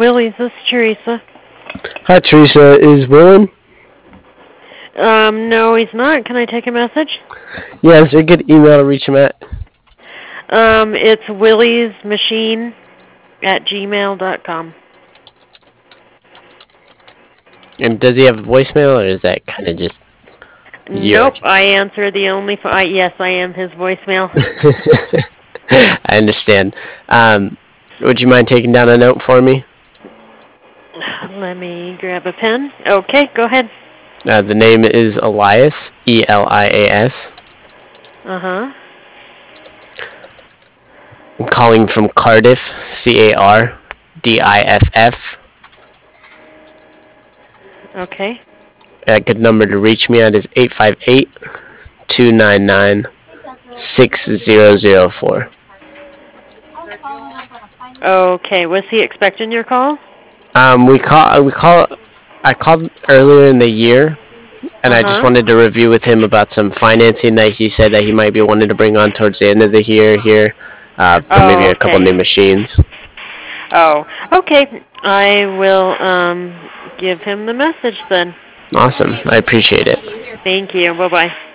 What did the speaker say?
Willie's. This is Teresa. Hi, Teresa. Is Willen? No, he's not. Can I take a message? Yeah, is there a good email to reach him at? It's williesmachine@gmail.com. And does he have a voicemail, or is that kind of just your? Nope, I answer the only yes, I am his voicemail. I understand. Would you mind taking down a note for me? Let me grab a pen. Okay, go ahead. The name is Elias, Elias. Uh-huh. I'm calling from Cardiff, Cardiff. Okay. A good number to reach me at is 858-299-6004. Okay, was he expecting your call? I called earlier in the year, and I just Uh-huh. wanted to review with him about some financing that he said that he might be wanting to bring on towards the end of the year here, for maybe Oh, a couple okay. new machines. Oh, okay. I will give him the message then. Awesome. I appreciate it. Thank you. Bye-bye.